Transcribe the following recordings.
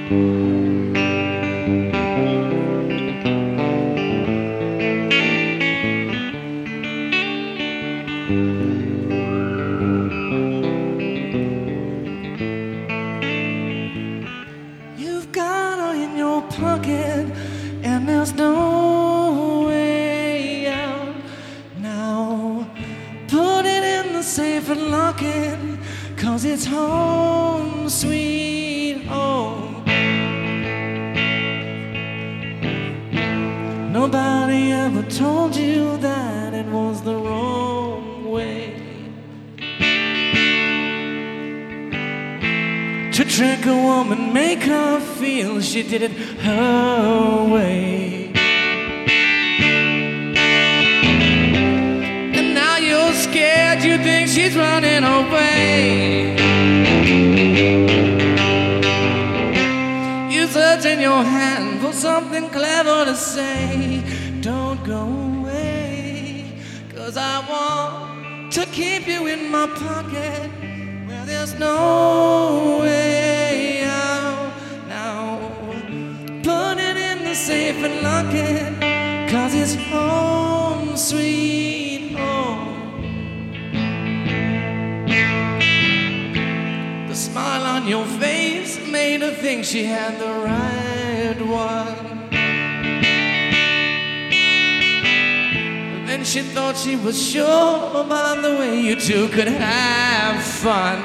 You've got her in your pocket, and there's no way out. Now put it in the safe and lock it, 'cause it's home sweet home. Nobody ever told you that it was the wrong way to trick a woman, make her feel she did it her way. And now you're scared, you think she's running away. You search in your hand for something clever to say. Don't go away, 'cause I want to keep you in my pocket where there's no way out. Now put it in the safe and lock it, 'cause it's home sweet home. The smile on your face made her think she had the right one. And she thought she was sure about the way you two could have fun.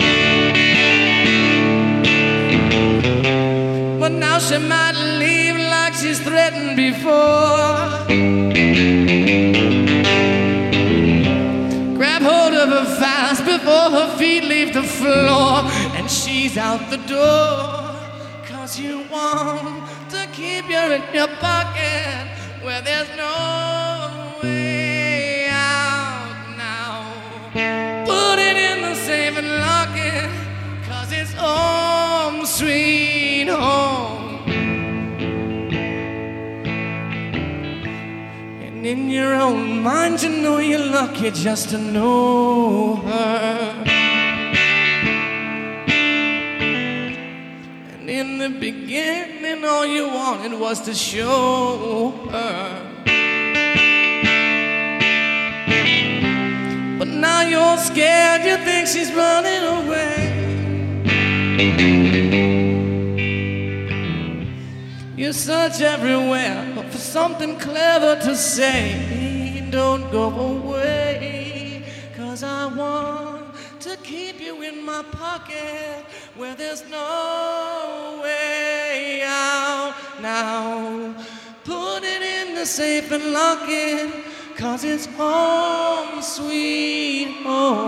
But now she might leave like she's threatened before. Grab hold of her fast before her feet leave the floor, and she's out the door. 'Cause you want to keep her in your pocket where there's no way out. Now put it in the safe and lock it, 'cause it's home sweet home. And in your own mind you know you're lucky just to know her. And in the beginning all you wanted was to show her. But now you're scared, you think she's running away. You search everywhere for something clever to say. Don't go away, 'cause I want to keep you in my pocket where there's no way out. Now put it in the safe and lock it, 'cause it's home sweet home.